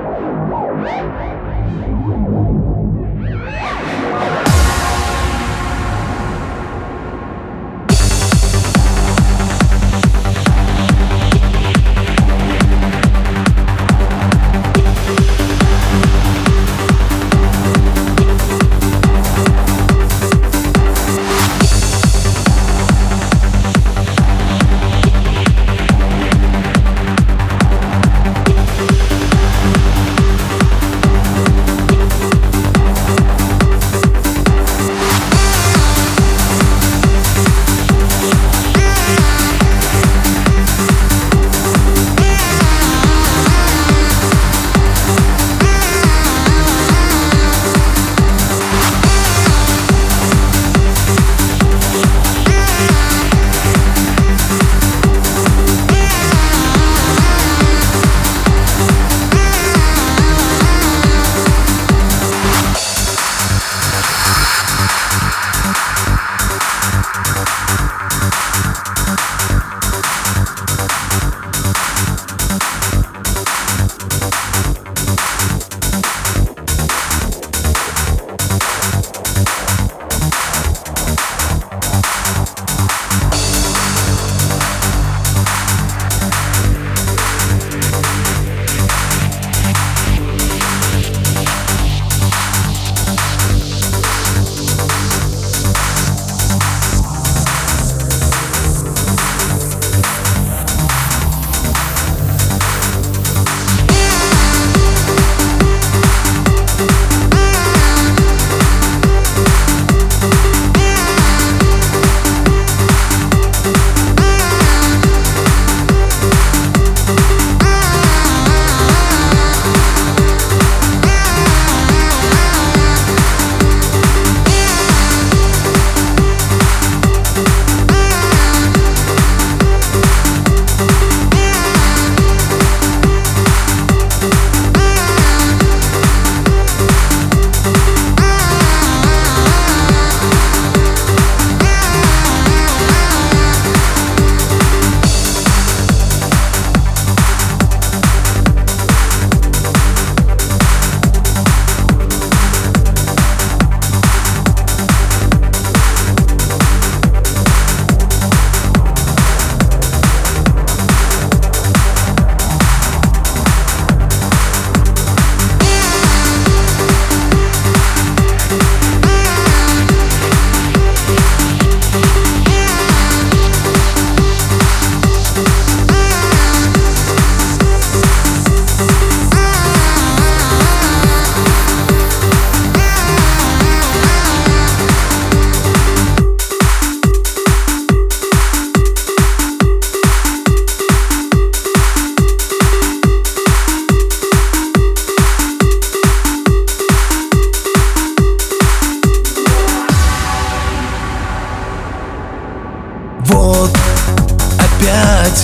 опять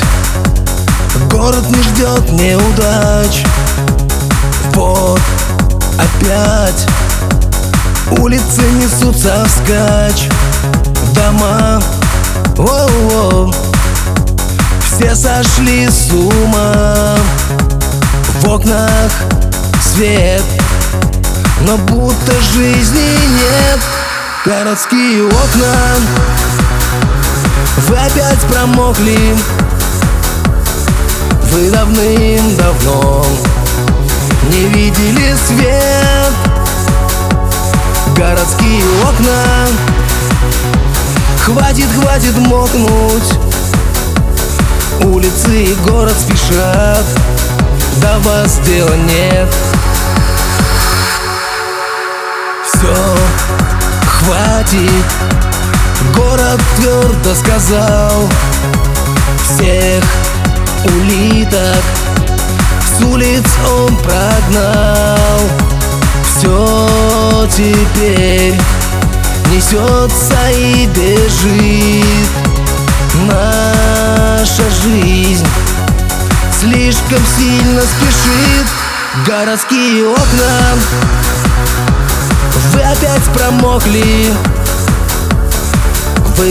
город не ждет неудач. Вот опять улицы несутся вскачь. Дома, воу-воу, все сошли с ума. В окнах свет, но будто жизни нет. Городские окна, вы опять промокли. Вы давным-давно не видели свет. Городские окна, хватит, хватит мокнуть. Улицы и город спешат, до вас дела нет. Все, хватит, город твердо сказал. Всех улиток с улиц он прогнал. Все теперь несется и бежит. Наша жизнь слишком сильно спешит. Городские окна, вы опять промокли. Вы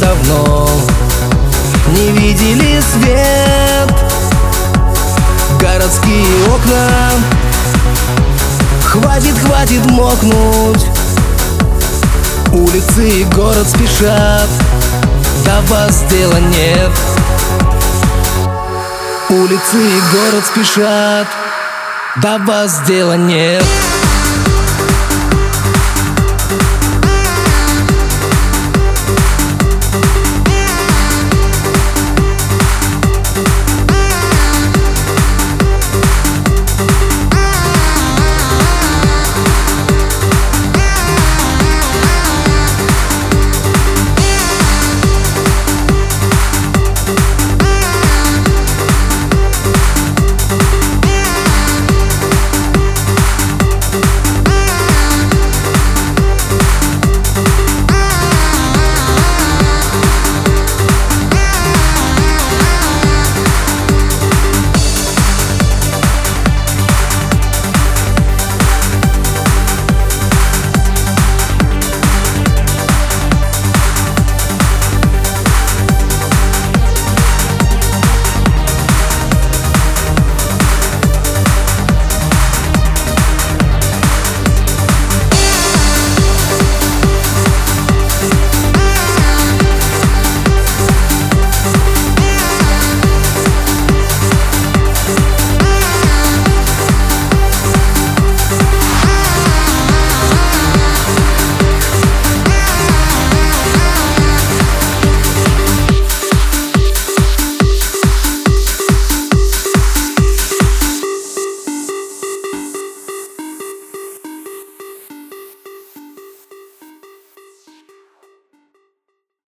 давным-давно не видели свет. городские окна. Хватит, хватит мокнуть. Улицы и город спешат, до вас дела нет. Улицы и город спешат, до вас дела нет.